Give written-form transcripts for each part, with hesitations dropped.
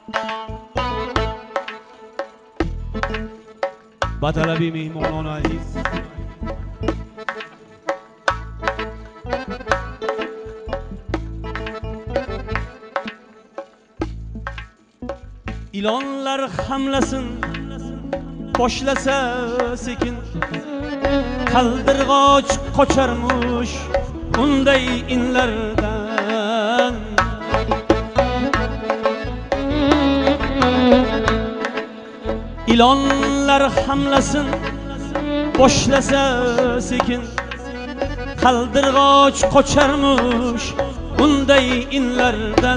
Batalabi mehmonon aziz, ilonlar hamlasin boshlasa sekin, qaldirg'och qocharmush unday inlardan. İlonlar hamlasin boshlasa sekin, qaldirg'och qocharmush unday inlardan.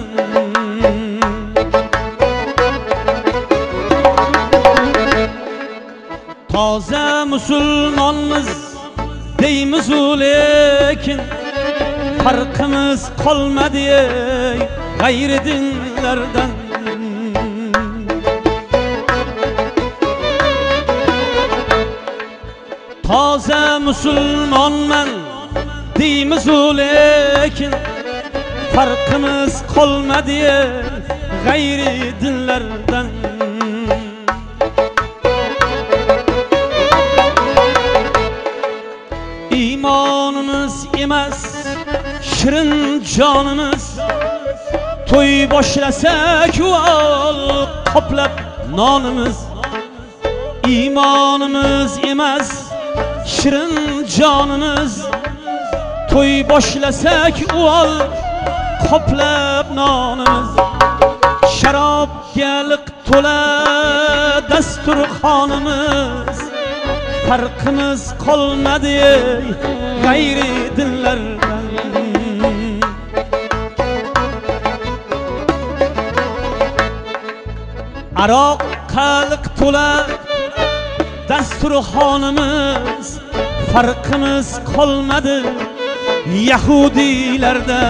Toza musulmonmiz deymiz lekin farqimiz qolmadi g'ayri dinlardan. Toza musulmonman deymiz lekin farqimiz qolmadi g'ayri dinlardan. İmanımız emas shirin jonimiz, to'y boshlasak val qoplab nonimiz. İmanımız emas shirin jonimiz, to'y boshlasak val qoplab nonimiz. Sharobga liq to'la dasturxonimiz, farqimiz qolmadi g'ayri dinlardan. Aroq qaliq to'la dasturxonimiz, farqimiz qolmadi yahudilardan.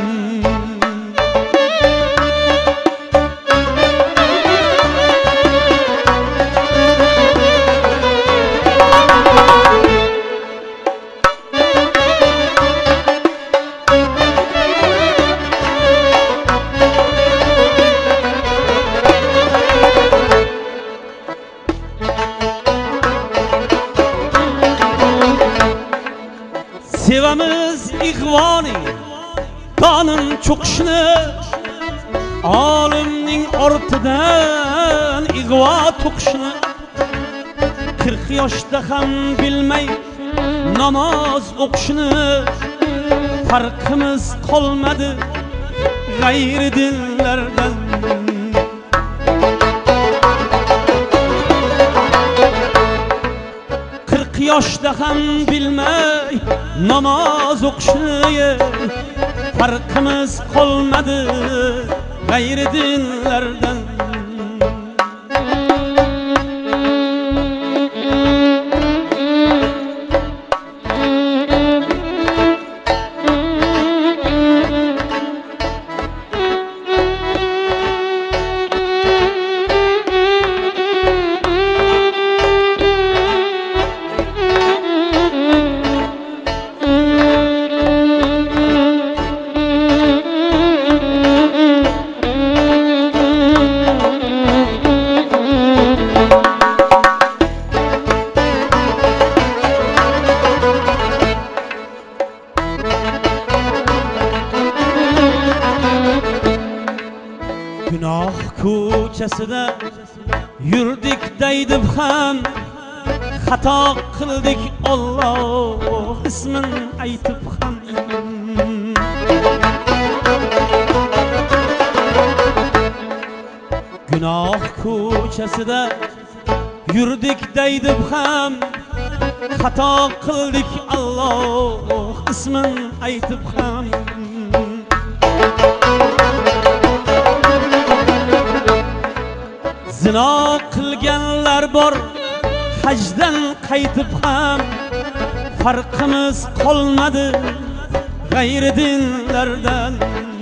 Sevamiz ig'voni qonun cho'qishni, olimning ortidan ig'vo to'qishni. 40 yoshda ham bilmay namoz o'qishni, farqimiz qolmadi g'ayri dinlardan. Yoshda ham bilmay namoz o'qishni, farqimiz qolmadi g'ayri dinlardan. Günah ko'chasida yurdik daydib ham, xato qildik Alloh ismin aytib ham. Günah ko'chasida yurdik daydib ham, xato qildik Alloh ismin aytib ham. Zino qilganlar bor hajdan qaytib ham, farqimiz qolmadi g'ayri dinlardan.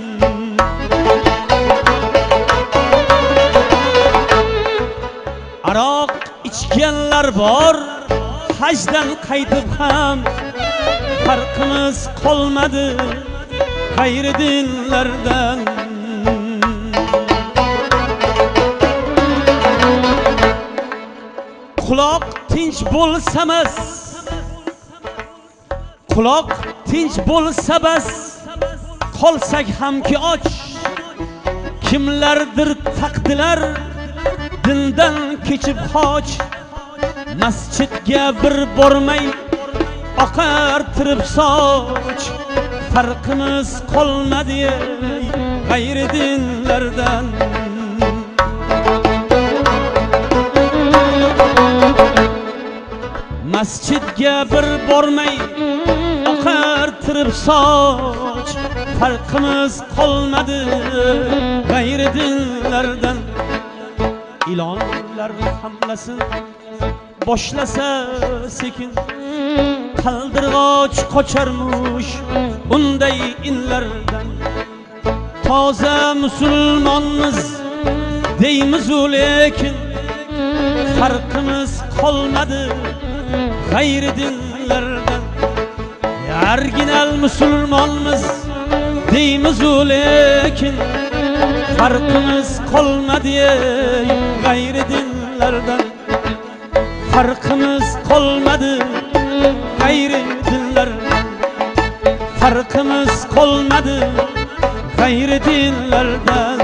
Aroq ichganlar bor hajdan qaytib ham, farqimiz qolmadi g'ayri dinlardan. Quloq tinch bo'lsa bas, quloq tinch bo'lsa bas, qolsak hamki och. Kimlardir taqdilar dindan kechib xoch. Masjidga bir bormay oqar tirib soch. Farqimiz qolmadi g'ayri dinlardan. Masjidga bir bormay oqar tirib soch. Farqimiz qolmadi g'ayri dinlardan. İlonlar hamlasin boshlasa sekin, qaldirg'och qocharmush unday inlardan. Toza musulmonmiz deymiz lekin farqimiz qolmadi g'ayri dinlardan. Original musulmonmiz deymiz lekin farqimiz qolmadi g'ayri dinlardan. Farqimiz qolmadi g'ayri dinlardan. Farqimiz qolmadi g'ayri dinlardan.